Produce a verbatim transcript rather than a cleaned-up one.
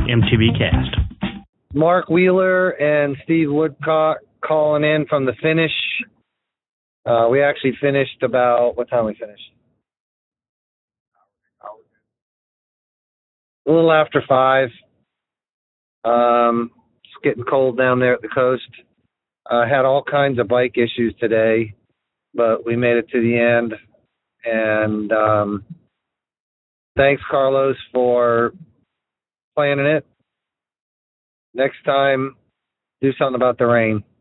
M T B Cast. Mark Wheeler and Steve Woodcock calling in from the finish. Uh, we actually finished about, what time we finished? A little after five. Um, it's getting cold down there at the coast. Uh, had all kinds of bike issues today, but we made it to the end. And um, thanks, Carlos, for planning it. Next time, do something about the rain.